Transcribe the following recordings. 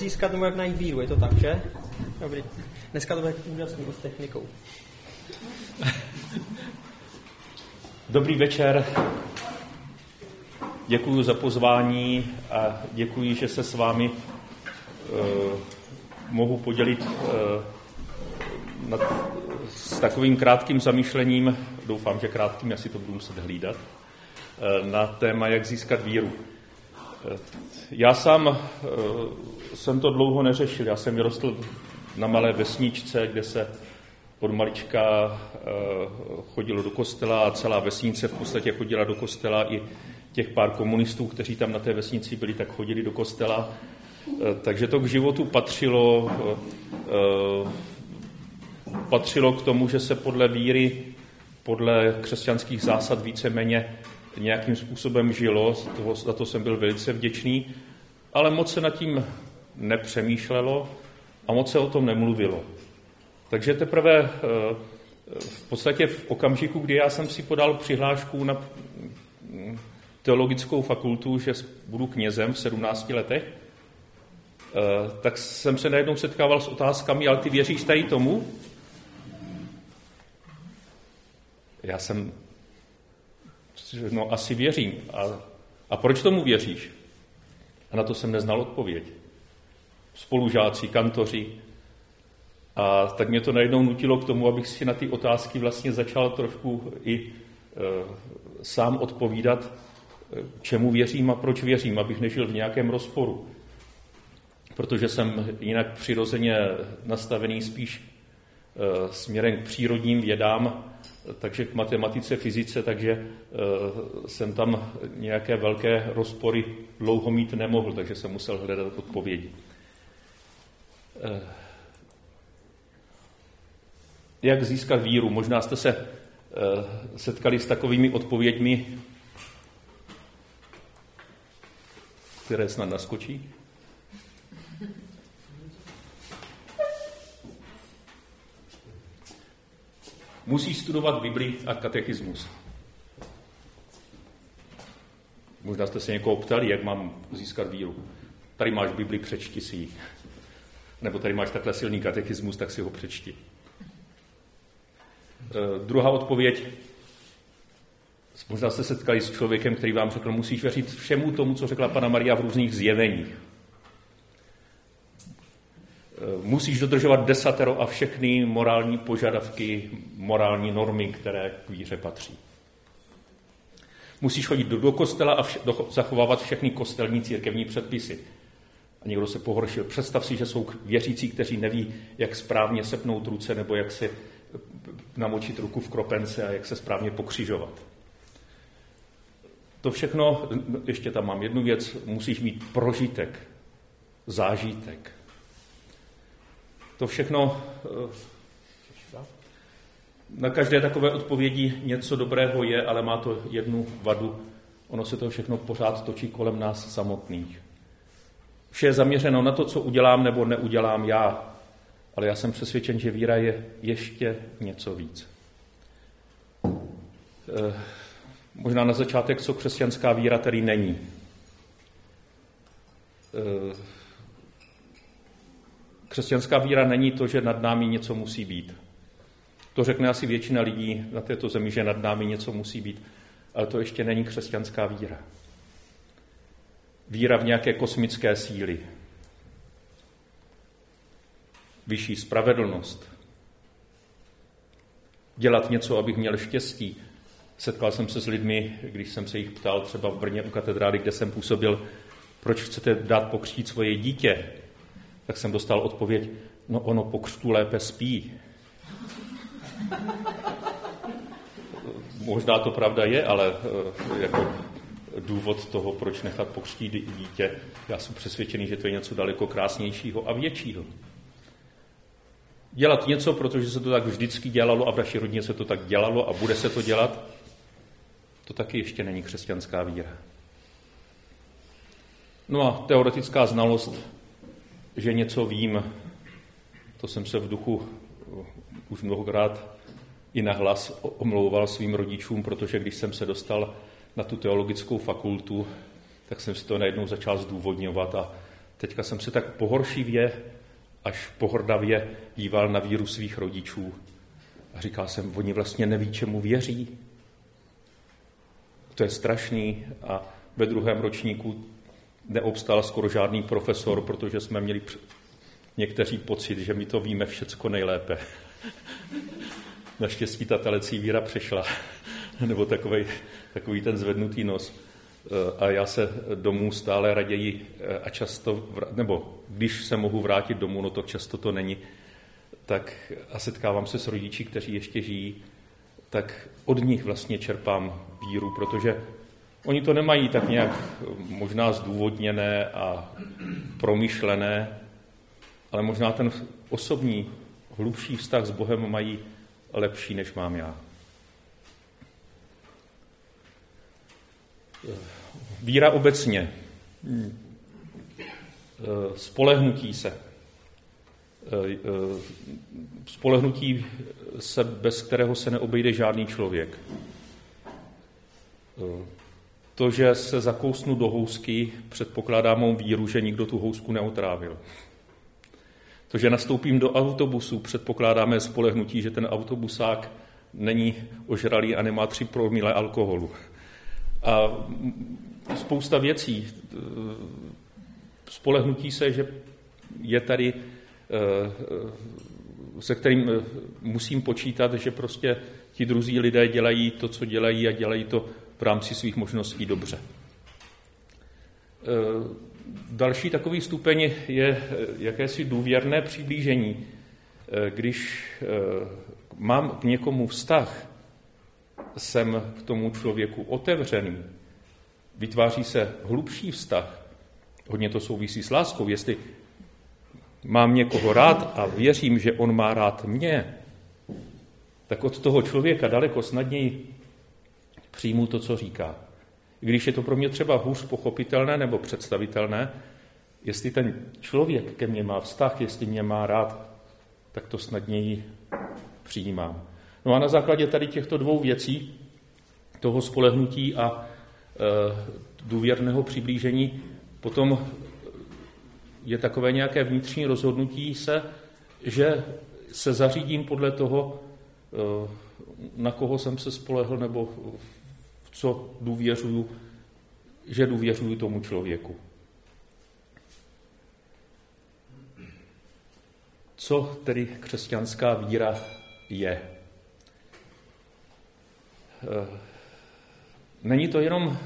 získat nebo jak najít víru, je to tak, že? Dobrý. Dneska to bude úžasný s technikou. Dobrý večer. Děkuji za pozvání a děkuji, že se s vámi mohu podělit s takovým krátkým zamýšlením, doufám, že krátkým, já si to budu muset hlídat, na téma, jak získat víru. Já sám jsem to dlouho neřešil. Já jsem vyrostl na malé vesničce, kde se od malička chodilo do kostela a celá vesnice v podstatě chodila do kostela. I těch pár komunistů, kteří tam na té vesnici byli, tak chodili do kostela. Takže to k životu patřilo k tomu, že se podle víry, podle křesťanských zásad víceméně nějakým způsobem žilo, za to jsem byl velice vděčný, ale moc se nad tím nepřemýšlelo a moc se o tom nemluvilo. Takže teprve v podstatě v okamžiku, kdy já jsem si podal přihlášku na teologickou fakultu, že budu knězem v 17 letech, tak jsem se najednou setkával s otázkami, ale ty věříš tady tomu? Já jsem, asi věřím. A proč tomu věříš? A na to jsem neznal odpověď. Spolužáci, kantoři. A tak mě to najednou nutilo k tomu, abych si na ty otázky vlastně začal trošku i sám odpovídat, čemu věřím a proč věřím, abych nežil v nějakém rozporu. Protože jsem jinak přirozeně nastavený spíš směrem k přírodním vědám, takže k matematice, fyzice, takže jsem tam nějaké velké rozpory dlouho mít nemohl, takže jsem musel hledat odpovědi. Jak získat víru? Možná jste se setkali s takovými odpověďmi, které snad naskočí. Musíš studovat Bibli a katechismus. Možná jste se někoho ptali, jak mám získat víru. Tady máš Bibli, přečti si ji. Nebo tady máš takhle silný katechismus, tak si ho přečti. Druhá odpověď. Možná jste se setkali s člověkem, který vám řekl, musíš věřit všemu tomu, co řekla Panna Maria v různých zjeveních. Musíš dodržovat desatero a všechny morální požadavky, morální normy, které k víře patří. Musíš chodit do kostela a zachovávat všechny kostelní církevní předpisy. A někdo se pohoršil. Představ si, že jsou věřící, kteří neví, jak správně sepnout ruce nebo jak se namočit ruku v kropence a jak se správně pokřižovat. To všechno, ještě tam mám jednu věc, musíš mít prožitek, zážitek. To všechno, na každé takové odpovědi něco dobrého je, ale má to jednu vadu. Ono se to všechno pořád točí kolem nás samotných. Vše je zaměřeno na to, co udělám nebo neudělám já, ale já jsem přesvědčen, že víra je ještě něco víc. Možná na začátek, co křesťanská víra tedy není. Křesťanská víra není to, že nad námi něco musí být. To řekne asi většina lidí na této zemi, že nad námi něco musí být, ale to ještě není křesťanská víra. Víra v nějaké kosmické síly. Vyšší spravedlnost. Dělat něco, abych měl štěstí. Setkal jsem se s lidmi, když jsem se jich ptal třeba v Brně u katedrály, kde jsem působil, proč chcete dát pokřtít svoje dítě, tak jsem dostal odpověď, no ono po křtu lépe spí. Možná to pravda je, ale jako důvod toho, proč nechat pokřtít dítě, já jsem přesvědčený, že to je něco daleko krásnějšího a většího. Dělat něco, protože se to tak vždycky dělalo a v naší rodině se to tak dělalo a bude se to dělat, to taky ještě není křesťanská víra. No a teoretická znalost, že něco vím, to jsem se v duchu už mnohokrát i nahlas omlouval svým rodičům, protože když jsem se dostal na tu teologickou fakultu, tak jsem si to najednou začal zdůvodňovat a teďka jsem se tak pohoršivě, až pohrdavě díval na víru svých rodičů a říkal jsem, oni vlastně neví, čemu věří. To je strašný a ve 2. ročníku neobstál skoro žádný profesor, protože jsme měli někteří pocit, že my to víme všecko nejlépe. Naštěstí ta telecí víra přešla, nebo takový ten zvednutý nos. A já se domů stále raději a často, nebo když se mohu vrátit domů, no to často to není, tak a setkávám se s rodiči, kteří ještě žijí, tak od nich vlastně čerpám víru, protože oni to nemají tak nějak možná zdůvodněné a promyšlené, ale možná ten osobní, hlubší vztah s Bohem mají lepší, než mám já. Víra obecně. Spolehnutí se. Spolehnutí se, bez kterého se neobejde žádný člověk. To, že se zakousnu do housky, předpokládá mou víru, že nikdo tu housku neotrávil. To, že nastoupím do autobusu, předpokládá mé spolehnutí, že ten autobusák není ožralý a nemá 3 promile alkoholu. A spousta věcí. Spolehnutí se, že je tady, se kterým musím počítat, že prostě ti druzí lidé dělají to, co dělají a dělají to v rámci svých možností dobře. Další takový stupeň je jakési důvěrné přiblížení. Když mám k někomu vztah, jsem k tomu člověku otevřený, vytváří se hlubší vztah, hodně to souvisí s láskou, jestli mám někoho rád a věřím, že on má rád mě, tak od toho člověka daleko snadněji přijmu to, co říká. Když je to pro mě třeba hůř pochopitelné nebo představitelné, jestli ten člověk ke mně má vztah, jestli mě má rád, tak to snadněji přijímám. No a na základě tady těchto 2 věcí, toho spolehnutí a důvěrného přiblížení, potom je takové nějaké vnitřní rozhodnutí se, že se zařídím podle toho, na koho jsem se spolehl nebo v co důvěřuju, že důvěřuju tomu člověku. Co tedy křesťanská víra je? Není to jenom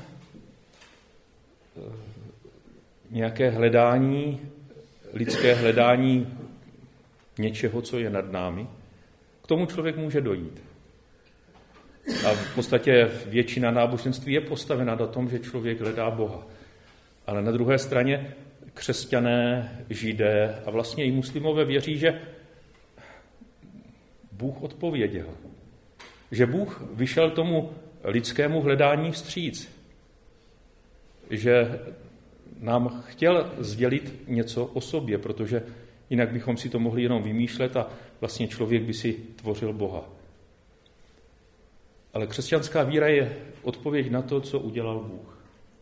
nějaké hledání, lidské hledání něčeho, co je nad námi. K tomu člověk může dojít. A v podstatě většina náboženství je postavena na tom, že člověk hledá Boha. Ale na druhé straně křesťané, židé a vlastně i muslimové věří, že Bůh odpověděl. Že Bůh vyšel tomu lidskému hledání vstříc. Že nám chtěl sdělit něco o sobě, protože jinak bychom si to mohli jenom vymýšlet a vlastně člověk by si tvořil Boha. Ale křesťanská víra je odpověď na to, co udělal Bůh.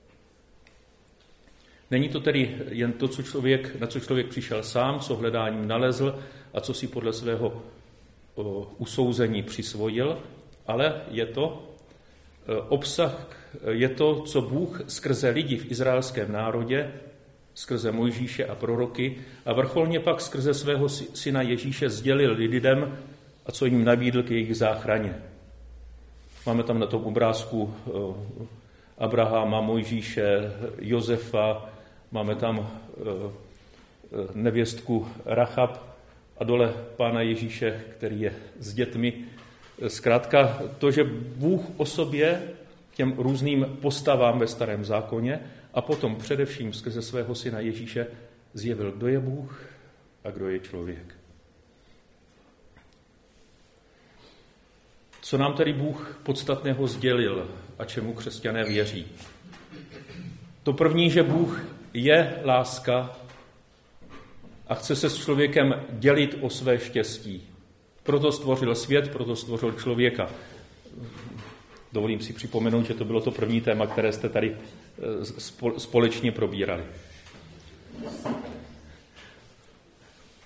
Není to tedy jen to, na co člověk přišel sám, co hledáním nalezl a co si podle svého usouzení přisvojil, ale je to obsah, je to, co Bůh skrze lidi v izraelském národě, skrze Mojžíše a proroky a vrcholně pak skrze svého syna Ježíše sdělil lidem a co jim nabídl k jejich záchraně. Máme tam na tom obrázku Abrahama, Mojžíše, Josefa, máme tam nevěstku Rachab a dole Pána Ježíše, který je s dětmi. Zkrátka to, že Bůh o sobě těm různým postavám ve Starém zákoně a potom především skrze svého syna Ježíše zjevil, kdo je Bůh a kdo je člověk. Co nám tedy Bůh podstatného sdělil a čemu křesťané věří? To první, že Bůh je láska a chce se s člověkem dělit o své štěstí. Proto stvořil svět, proto stvořil člověka. Dovolím si připomenout, že to bylo to první téma, které jste tady společně probírali.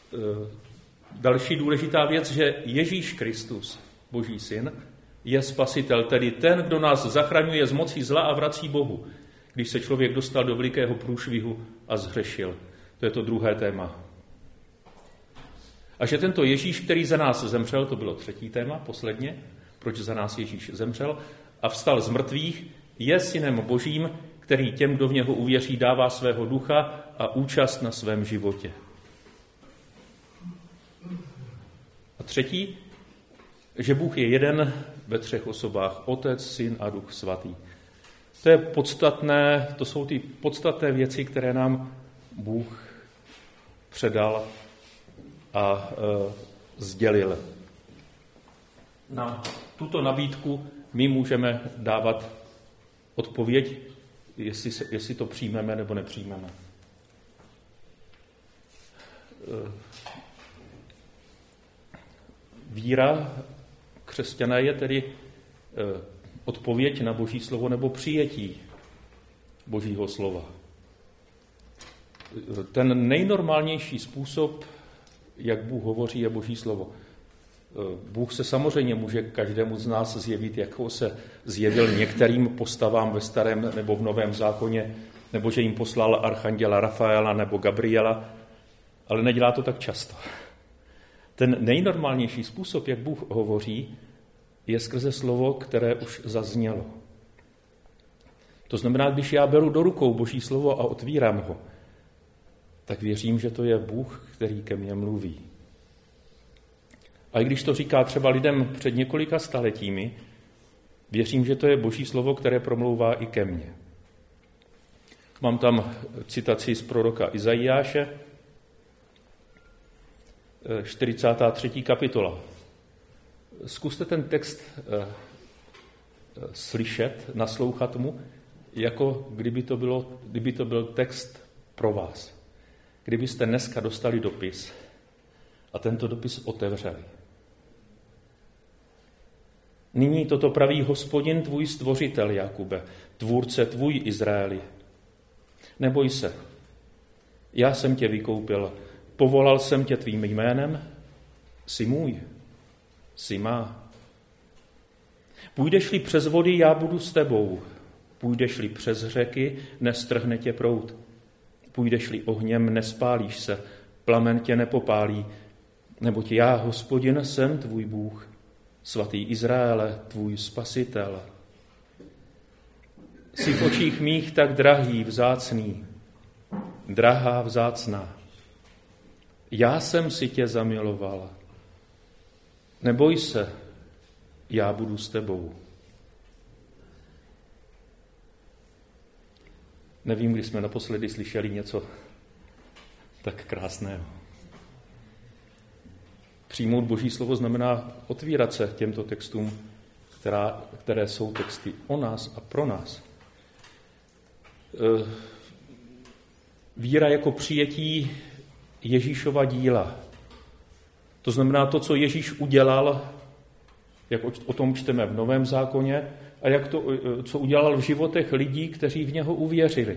další důležitá věc, že Ježíš Kristus, Boží syn, je spasitel, tedy ten, kdo nás zachraňuje z moci zla a vrací Bohu, když se člověk dostal do velikého průšvihu a zhřešil. To je to druhé téma. A že tento Ježíš, který za nás zemřel, to bylo třetí téma, posledně, proč za nás Ježíš zemřel, a vstal z mrtvých, je synem Božím, který těm, kdo v něho uvěří, dává svého ducha a účast na svém životě. A třetí, že Bůh je jeden ve třech osobách, Otec, Syn a Duch svatý. To je podstatné, to jsou ty podstatné věci, které nám Bůh předal a sdělil. Na tuto nabídku my můžeme dávat odpověď, jestli to přijmeme nebo nepřijmeme. Víra křesťana je tedy odpověď na Boží slovo nebo přijetí Božího slova. Ten nejnormálnější způsob, jak Bůh hovoří, je Boží slovo. Bůh se samozřejmě může každému z nás zjevit, jako se zjevil některým postavám ve Starém nebo v Novém zákoně, nebo že jim poslal archanděla Rafaela nebo Gabriela, ale nedělá to tak často. Ten nejnormálnější způsob, jak Bůh hovoří, je skrze slovo, které už zaznělo. To znamená, když já beru do rukou Boží slovo a otvírám ho, tak věřím, že to je Bůh, který ke mně mluví. A i když to říká třeba lidem před několika staletími, věřím, že to je Boží slovo, které promlouvá i ke mně. Mám tam citaci z proroka Izajáše, 43. kapitola. Zkuste ten text slyšet, naslouchat mu, jako kdyby to byl text pro vás. Kdybyste dneska dostali dopis a tento dopis otevřeli. Nyní toto praví Hospodin, tvůj stvořitel, Jakube, tvůrce tvůj, Izraeli. Neboj se, já jsem tě vykoupil, povolal jsem tě tvým jménem, jsi můj, jsi má. Půjdeš-li přes vody, já budu s tebou. Půjdeš-li přes řeky, nestrhne tě proud. Půjdeš-li ohněm, nespálíš se, plamen tě nepopálí, neboť já, Hospodin, jsem tvůj Bůh, svatý Izraele, tvůj spasitel. Jsi v očích mých tak drahý, vzácný, drahá, vzácná. Já jsem si tě zamiloval. Neboj se, já budu s tebou. Nevím, kdy jsme naposledy slyšeli něco tak krásného. Přijmout Boží slovo znamená otvírat se těmto textům, které jsou texty o nás a pro nás. Víra jako přijetí Ježíšova díla. To znamená to, co Ježíš udělal, jak o tom čteme v Novém zákoně, a co udělal v životech lidí, kteří v něho uvěřili.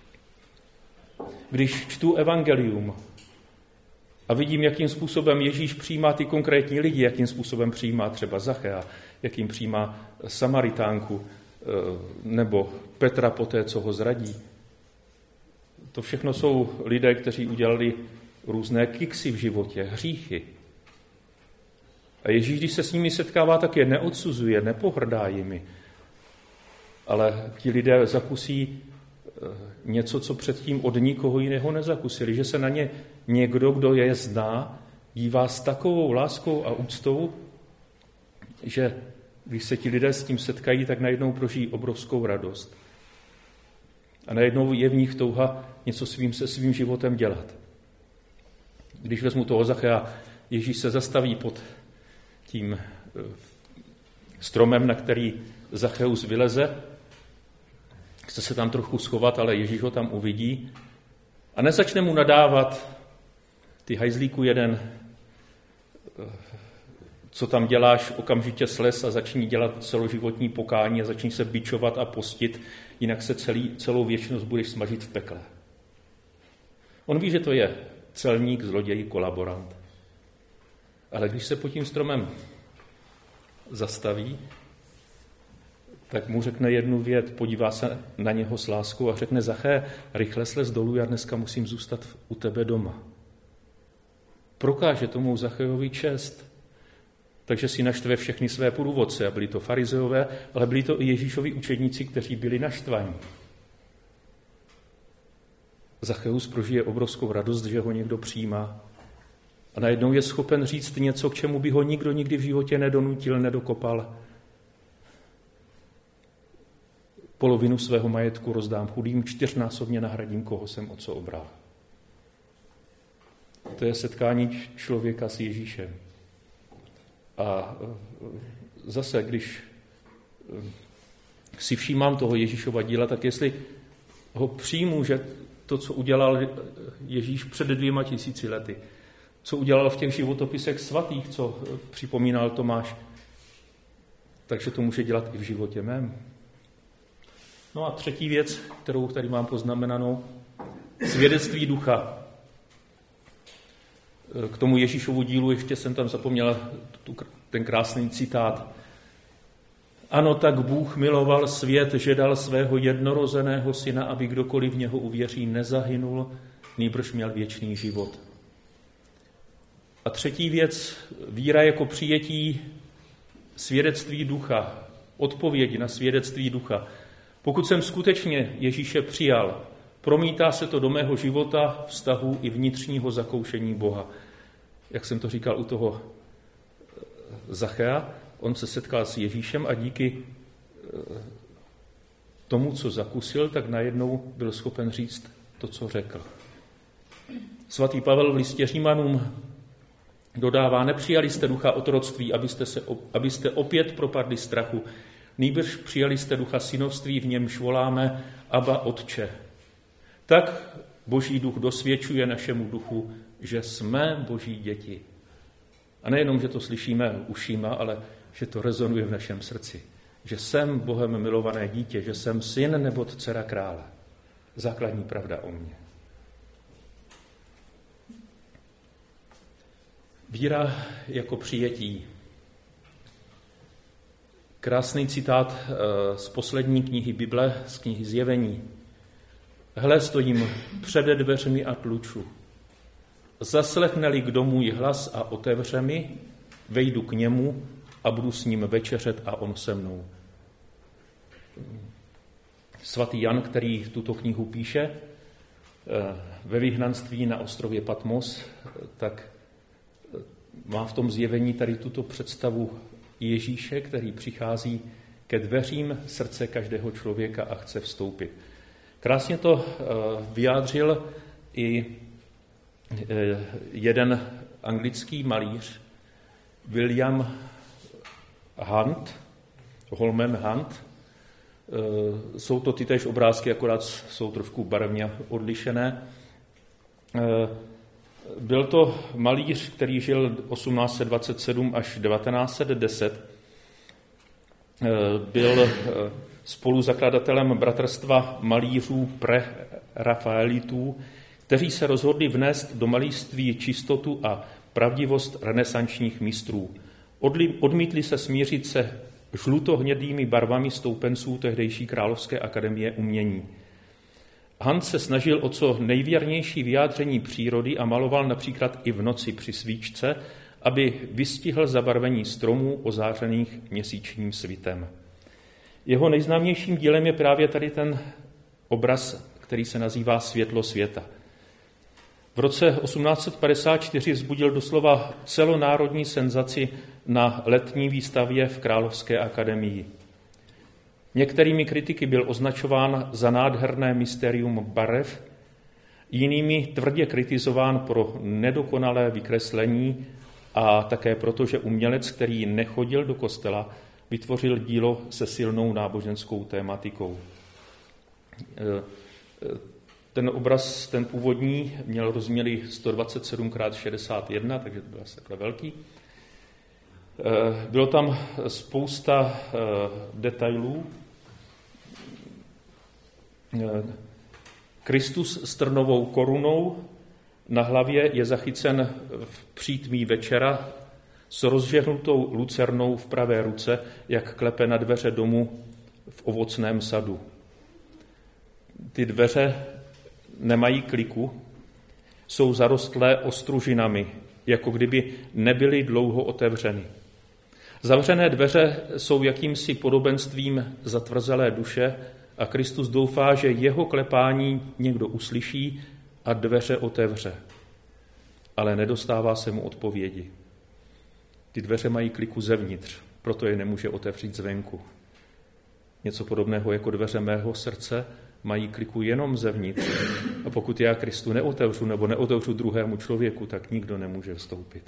Když čtu evangelium a vidím, jakým způsobem Ježíš přijímá ty konkrétní lidi, jakým způsobem přijímá třeba Zachea, jakým přijímá Samaritánku nebo Petra poté, co ho zradí. To všechno jsou lidé, kteří udělali různé kiksy v životě, hříchy. A Ježíš, když se s nimi setkává, tak je neodsuzuje, nepohrdá jimi. Ale ti lidé zakusí něco, co předtím od nikoho jiného nezakusili. Že se na ně někdo, kdo je zná, dívá s takovou láskou a úctou, že když se ti lidé s tím setkají, tak najednou prožijí obrovskou radost. A najednou je v nich touha něco se svým životem dělat. Když vezmu toho Zachea, Ježíš se zastaví pod tím stromem, na který Zacheus vyleze. Chce se tam trochu schovat, ale Ježíš ho tam uvidí a nezačne mu nadávat: ty hajzlíku jeden, co tam děláš, okamžitě slez a začni dělat celoživotní pokání a začni se bičovat a postit, jinak se celou věčnost budeš smažit v pekle. On ví, že to je celník, zloděj, kolaborant. Ale když se pod tím stromem zastaví, tak mu řekne jednu věc, podívá se na něho s láskou a řekne: Zaché, rychle slez dolů, já dneska musím zůstat u tebe doma. Prokáže tomu Zachéjovi čest. Takže si naštve všechny své průvodce, a byli to farizeové, ale byli to i Ježíšovi učedníci, kteří byli naštvaní. Zachéus prožije obrovskou radost, že ho někdo přijímá. A najednou je schopen říct něco, k čemu by ho nikdo nikdy v životě nedonutil, nedokopal. Polovinu svého majetku rozdám chudým, 4násobně nahradím, koho jsem o co obral. To je setkání člověka s Ježíšem. A zase, když si všímám toho Ježíšova díla, tak jestli ho přijmu, že to, co udělal Ježíš před 2000 lety, co udělal v těch životopisech svatých, co připomínal Tomáš, takže to může dělat i v životě mém. No a třetí věc, kterou tady mám poznamenanou, svědectví ducha. K tomu Ježíšovu dílu ještě jsem tam zapomněl ten krásný citát. Ano, tak Bůh miloval svět, že dal svého jednorozeného syna, aby kdokoliv v něho uvěří, nezahynul, nýbrž měl věčný život. A třetí věc, víra jako přijetí svědectví ducha, odpovědi na svědectví ducha. Pokud jsem skutečně Ježíše přijal, promítá se to do mého života, vztahu i vnitřního zakoušení Boha. Jak jsem to říkal u toho Zachéa, on se setkal s Ježíšem a díky tomu, co zakusil, tak najednou byl schopen říct to, co řekl. Svatý Pavel v listě Římanům dodává: nepřijali jste ducha otroctví, abyste opět propadli strachu, nýbrž přijali jste ducha synovství, v němž voláme Abba, Otče. Tak Boží duch dosvědčuje našemu duchu, že jsme Boží děti. A nejenom, že to slyšíme ušima, ale že to rezonuje v našem srdci. Že jsem Bohem milované dítě, že jsem syn nebo dcera krále. Základní pravda o mně. Víra jako přijetí. Krásný citát z poslední knihy Bible, z knihy Zjevení. Hle, stojím před dveřmi a tluču. Zaslechne-li kdo můj hlas a otevře mi, vejdu k němu a budu s ním večeřet a on se mnou. Svatý Jan, který tuto knihu píše ve vyhnanství na ostrově Patmos, tak má v tom Zjevení tady tuto představu Ježíše, který přichází ke dveřím srdce každého člověka a chce vstoupit. Krásně to vyjádřil i jeden anglický malíř, William Hunt, Holman Hunt. Jsou to tytéž obrázky, akorát jsou trošku barevně odlišené. Byl to malíř, který žil 1827 až 1910. Byl spoluzakladatelem bratrstva malířů prerafaelitů, kteří se rozhodli vnést do malířství čistotu a pravdivost renesančních mistrů. Odmítli se smířit se žlutohnědými barvami stoupenců tehdejší Královské akademie umění. Hunt se snažil o co nejvěrnější vyjádření přírody a maloval například i v noci při svíčce, aby vystihl zabarvení stromů ozářených měsíčním svitem. Jeho nejznámějším dílem je právě tady ten obraz, který se nazývá Světlo světa. V roce 1854 vzbudil doslova celonárodní senzaci na letní výstavě v Královské akademii. Některými kritiky byl označován za nádherné mysterium barev, jinými tvrdě kritizován pro nedokonalé vykreslení a také proto, že umělec, který nechodil do kostela, vytvořil dílo se silnou náboženskou tématikou. Ten obraz, ten původní, měl rozměry 127x61, takže to byl asi takhle velký. Bylo tam spousta detailů. Kristus s trnovou korunou Na hlavě je zachycen v přítmí večera s rozžehnutou lucernou v pravé ruce, jak klepe na dveře domu v ovocném sadu. Ty dveře nemají kliku, jsou zarostlé ostružinami, jako kdyby nebyly dlouho otevřeny. Zavřené dveře jsou jakýmsi podobenstvím zatvrzelé duše a Kristus doufá, že jeho klepání někdo uslyší a dveře otevře. Ale nedostává se mu odpovědi. Ty dveře mají kliku zevnitř, proto je nemůže otevřít zvenku. Něco podobného jako dveře mého srdce mají kliku jenom zevnitř. A pokud já Kristu neotevřu nebo neotevřu druhému člověku, tak nikdo nemůže vstoupit.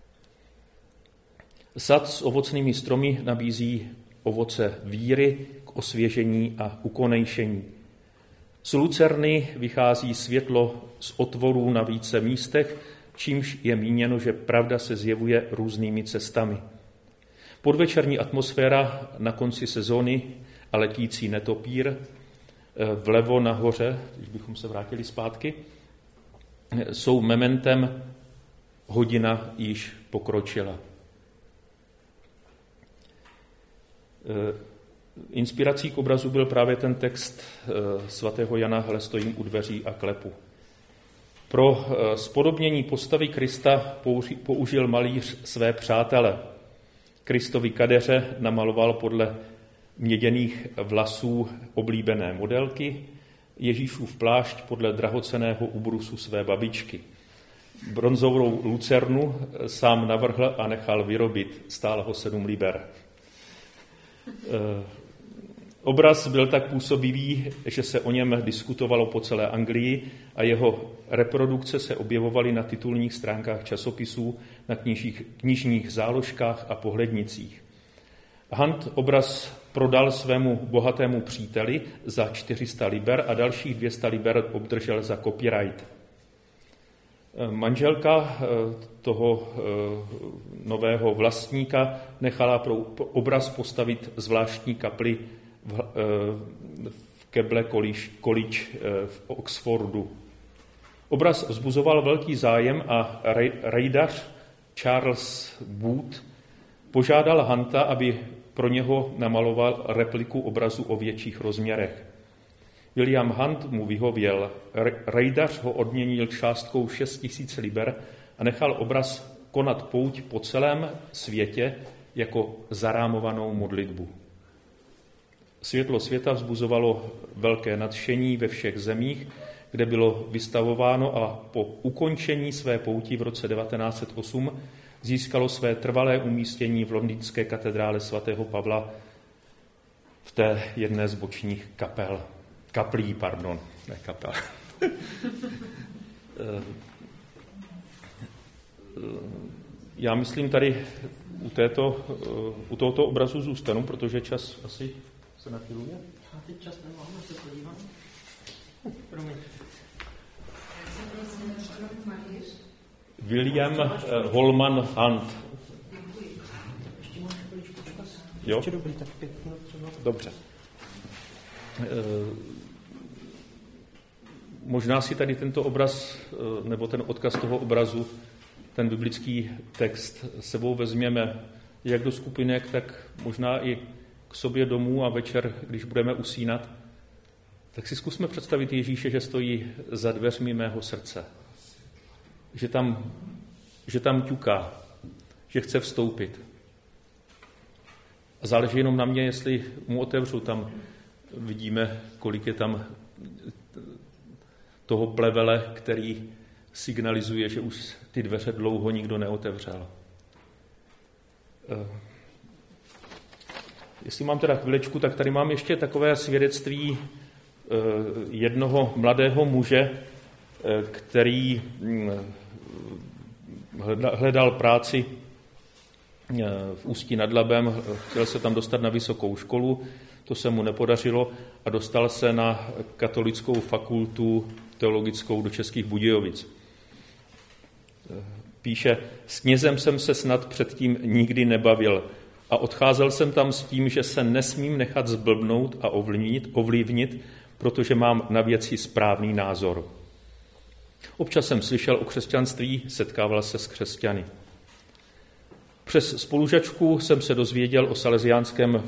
Sad s ovocnými stromy nabízí ovoce víry k osvěžení a ukonejšení. Z lucerny vychází světlo z otvorů na více místech, čímž je míněno, že pravda se zjevuje různými cestami. Podvečerní atmosféra na konci sezóny a letící netopír vlevo nahoře, když bychom se vrátili zpátky, jsou mementem hodina již pokročila. Inspirací k obrazu byl právě ten text svatého Jana Hle stojím u dveří a klepu. Pro spodobnění postavy Krista použil malíř své přátele. Kristovi kadeře namaloval podle měděných vlasů oblíbené modelky, Ježíšův plášť podle drahocenného ubrusu své babičky. Bronzovou lucernu sám navrhl a nechal vyrobit, stálo ho 7 liber. Obraz byl tak působivý, že se o něm diskutovalo po celé Anglii a jeho reprodukce se objevovaly na titulních stránkách časopisů, na knižních záložkách a pohlednicích. Hunt obraz prodal svému bohatému příteli za 400 liber a dalších 200 liber obdržel za copyright. Manželka toho nového vlastníka nechala pro obraz postavit zvláštní kapli v Keble College v Oxfordu. Obraz vzbuzoval velký zájem a rejdař Charles Booth požádal Hunta, aby pro něho namaloval repliku obrazu o větších rozměrech. William Hunt mu vyhověl. Rejdař ho odměnil částkou 6 000 liber a nechal obraz konat pouť po celém světě jako zarámovanou modlitbu. Světlo světa vzbuzovalo velké nadšení ve všech zemích, kde bylo vystavováno a po ukončení své pouti v roce 1908 získalo své trvalé umístění v londýnské katedrále svatého Pavla v té jedné z bočních kaplí. Já myslím tady u tohoto obrazu zůstanu, protože čas asi se nachyluje. A teď čas nemáme, se podívám. Promiň. William Holman Hunt. Ještě máš chviličku čas? Jo? Ještě dobrý, tak 5 minut třeba. Dobře. Možná si tady tento obraz, nebo ten odkaz toho obrazu, ten biblický text sebou vezměme jak do skupinek, tak možná i k sobě domů a večer, když budeme usínat. Tak si zkusme představit Ježíše, že stojí za dveřmi mého srdce. Že tam ťuká, že chce vstoupit. A záleží jenom na mě, jestli mu otevřu, tam vidíme, kolik je tam toho plevele, který signalizuje, že už ty dveře dlouho nikdo neotevřel. Jestli mám teda chvilečku, tak tady mám ještě takové svědectví jednoho mladého muže, který hledal práci v Ústí nad Labem, chtěl se tam dostat na vysokou školu, to se mu nepodařilo a dostal se na katolickou fakultu teologickou do Českých Budějovic. Píše, s knězem jsem se snad předtím nikdy nebavil a odcházel jsem tam s tím, že se nesmím nechat zblbnout a ovlivnit, protože mám na věci správný názor. Občas jsem slyšel o křesťanství, setkával se s křesťany. Přes spolužačku jsem se dozvěděl o salesiánském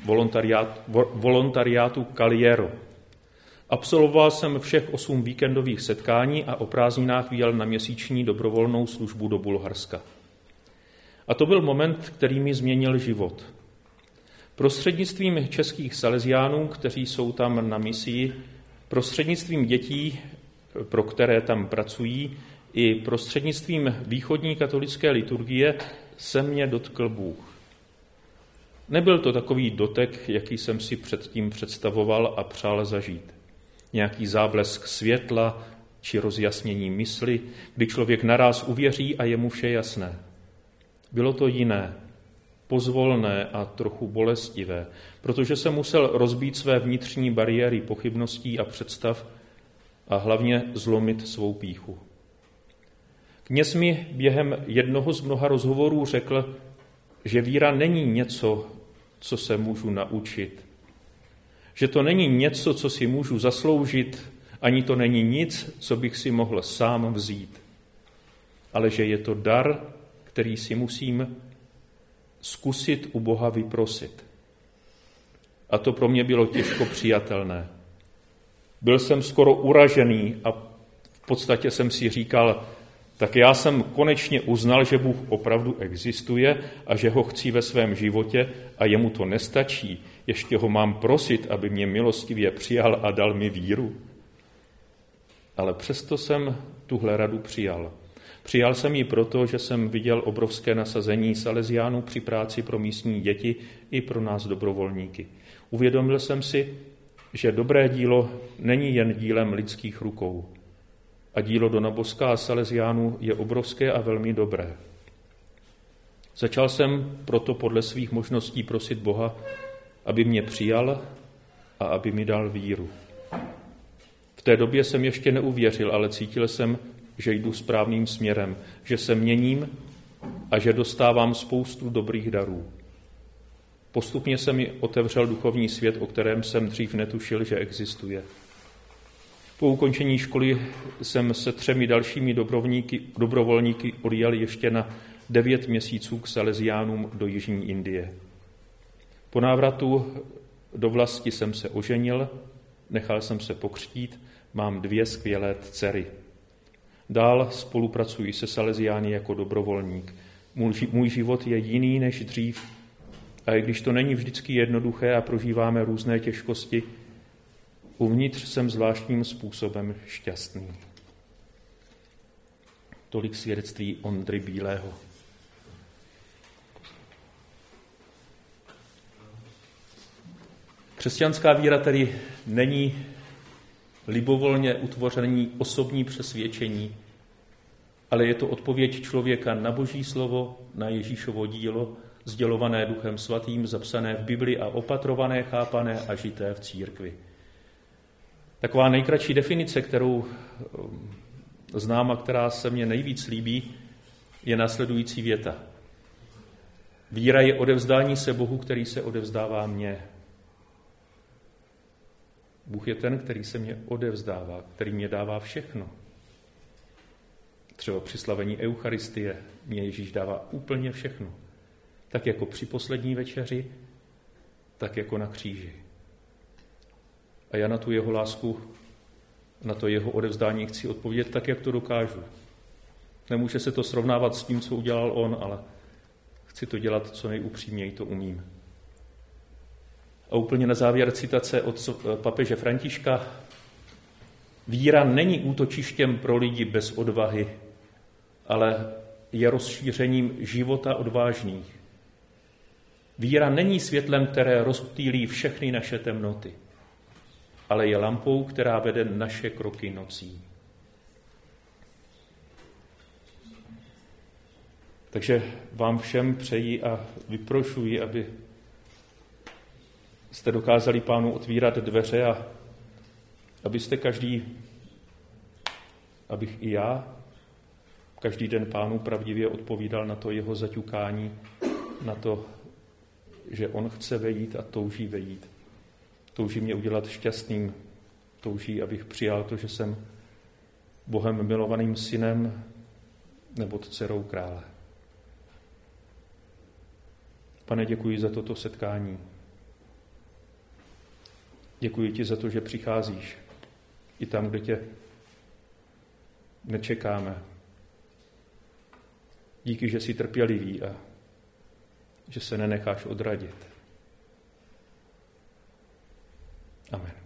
volontariátu Caliero. Absolvoval jsem všech 8 víkendových setkání a o prázdninách vyjel na měsíční dobrovolnou službu do Bulharska. A to byl moment, který mi změnil život. Prostřednictvím českých salesiánů, kteří jsou tam na misii, prostřednictvím dětí, pro které tam pracují, i prostřednictvím východní katolické liturgie se mě dotkl Bůh. Nebyl to takový dotek, jaký jsem si předtím představoval a přál zažít. Nějaký záblesk světla či rozjasnění mysli, kdy člověk naráz uvěří a je mu vše jasné. Bylo to jiné, pozvolné a trochu bolestivé, protože jsem musel rozbít své vnitřní bariéry pochybností a představ a hlavně zlomit svou pýchu. Kněz mi během jednoho z mnoha rozhovorů řekl, že víra není něco, co se můžu naučit, že to není něco, co si můžu zasloužit, ani to není nic, co bych si mohl sám vzít, ale že je to dar, který si musím zkusit u Boha vyprosit. A to pro mě bylo těžko přijatelné. Byl jsem skoro uražený a v podstatě jsem si říkal, tak já jsem konečně uznal, že Bůh opravdu existuje a že ho chci ve svém životě a jemu to nestačí. Ještě ho mám prosit, aby mě milostivě přijal a dal mi víru. Ale přesto jsem tuhle radu přijal. Přijal jsem ji proto, že jsem viděl obrovské nasazení salesiánů při práci pro místní děti i pro nás dobrovolníky. Uvědomil jsem si, že dobré dílo není jen dílem lidských rukou. A dílo Dona Boska a salesiánů je obrovské a velmi dobré. Začal jsem proto podle svých možností prosit Boha, aby mě přijal a aby mi dal víru. V té době jsem ještě neuvěřil, ale cítil jsem, že jdu správným směrem, že se měním a že dostávám spoustu dobrých darů. Postupně se mi otevřel duchovní svět, o kterém jsem dřív netušil, že existuje. Po ukončení školy jsem se 3 dalšími dobrovolníky odjel ještě na 9 měsíců k salesiánům do Jižní Indie. Po návratu do vlasti jsem se oženil, nechal jsem se pokřtít, mám 2 skvělé dcery. Dál spolupracuji se salesiány jako dobrovolník. Můj život je jiný než dřív a i když to není vždycky jednoduché a prožíváme různé těžkosti, uvnitř jsem zvláštním způsobem šťastný. Tolik svědectví Ondry Bílého. Křesťanská víra tedy není libovolně utvořený osobní přesvědčení, ale je to odpověď člověka na Boží slovo, na Ježíšovo dílo, sdělované Duchem Svatým, zapsané v Bibli a opatrované, chápané a žité v církvi. Taková nejkratší definice, kterou znám a která se mně nejvíc líbí, je následující věta. Víra je odevzdání se Bohu, který se odevzdává mně. Bůh je ten, který se mě odevzdává, který mě dává všechno. Třeba při slavení Eucharistie mě Ježíš dává úplně všechno. Tak jako při poslední večeři, tak jako na kříži. A já na tu jeho lásku, na to jeho odevzdání chci odpovědět tak, jak to dokážu. Nemůže se to srovnávat s tím, co udělal on, ale chci to dělat co nejupřímněji to umím. A úplně na závěr citace od papeže Františka. Víra není útočištěm pro lidi bez odvahy, ale je rozšířením života odvážných. Víra není světlem, které rozptýlí všechny naše temnoty, ale je lampou, která vede naše kroky nocí. Takže vám všem přeji a vyprošuji, aby jste dokázali Pánu otvírat dveře a abyste abych i já každý den Pánu pravdivě odpovídal na to jeho zaťukání, na to, že on chce vejít a touží vejít. Touží mě udělat šťastným, touží, abych přijal to, že jsem Bohem milovaným synem nebo dcerou krále. Pane, děkuji za toto setkání. Děkuji ti za to, že přicházíš i tam, kde tě nečekáme. Díky, že jsi trpělivý a že se nenecháš odradit. Amen.